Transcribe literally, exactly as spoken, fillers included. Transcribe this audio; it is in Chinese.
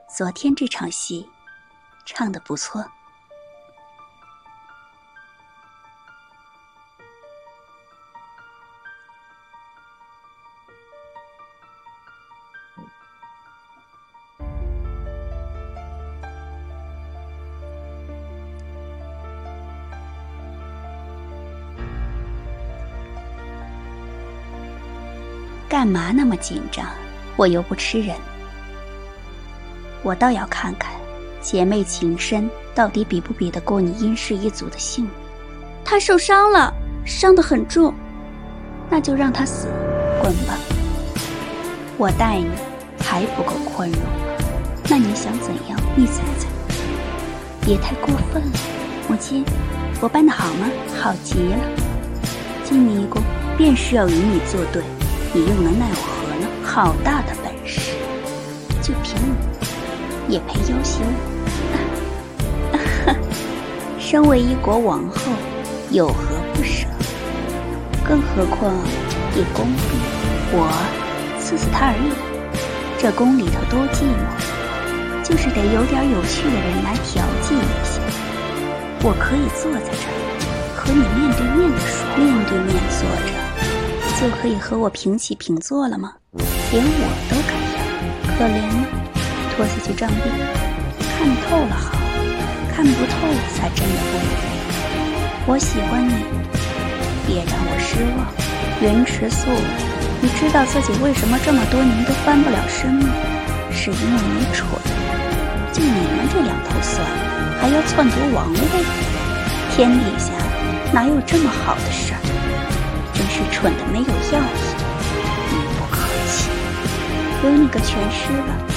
昨天这场戏唱得不错。干嘛那么紧张？我又不吃人。我倒要看看姐妹情深到底比不比得过你殷氏一族的性命。他受伤了，伤得很重。那就让他死，滚吧。我待你还不够宽容吗？那你想怎样？你猜猜。别太过分了。母亲，我办得好吗？好极了。金尼姑便是要与你作对，你又能奈我何呢？好大的本事，就凭你也配要挟我？身为一国王后，有何不舍？更何况也宫婢，我刺死他而已。这宫里头多寂寞，就是得有点有趣的人来调剂一下。我可以坐在这儿和你面对面的说，面对面坐着就可以和我平起平坐了吗？连我都敢要，可怜了。脱下去杖毙，看透了好，看不透才真的不美。我喜欢你，别让我失望。云池素，你知道自己为什么这么多年都翻不了身吗？是因为你蠢。就你们这两头蒜，还要篡夺王位？天底下哪有这么好的事儿？真是蠢得没有药医。你不客气，留你个全尸吧。